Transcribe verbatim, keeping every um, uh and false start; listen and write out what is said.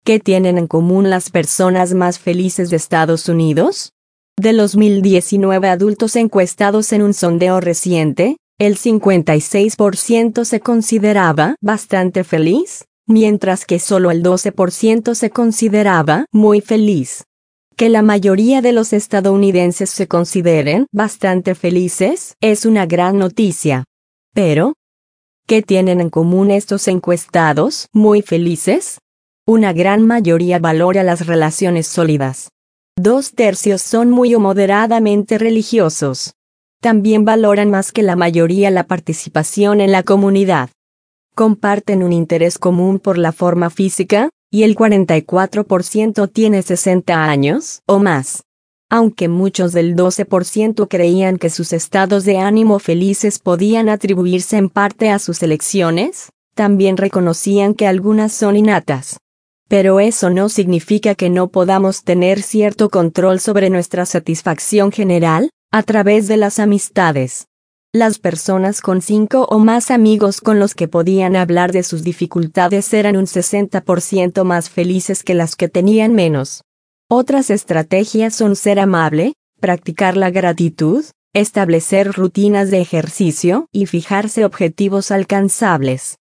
¿Qué tienen en común las personas más felices de Estados Unidos? De los mil diecinueve adultos encuestados en un sondeo reciente, el cincuenta y seis por ciento se consideraba bastante feliz, mientras que solo el doce por ciento se consideraba muy feliz. Que la mayoría de los estadounidenses se consideren bastante felices es una gran noticia. Pero, ¿qué tienen en común estos encuestados muy felices? Una gran mayoría valora las relaciones sólidas. Dos tercios son muy o moderadamente religiosos. También valoran más que la mayoría la participación en la comunidad. Comparten un interés común por la forma física, y el cuarenta y cuatro por ciento tiene sesenta años o más. Aunque muchos del doce por ciento creían que sus estados de ánimo felices podían atribuirse en parte a sus elecciones, también reconocían que algunas son innatas. Pero eso no significa que no podamos tener cierto control sobre nuestra satisfacción general, a través de las amistades. Las personas con cinco o más amigos con los que podían hablar de sus dificultades eran un sesenta por ciento más felices que las que tenían menos. Otras estrategias son ser amable, practicar la gratitud, establecer rutinas de ejercicio y fijarse objetivos alcanzables.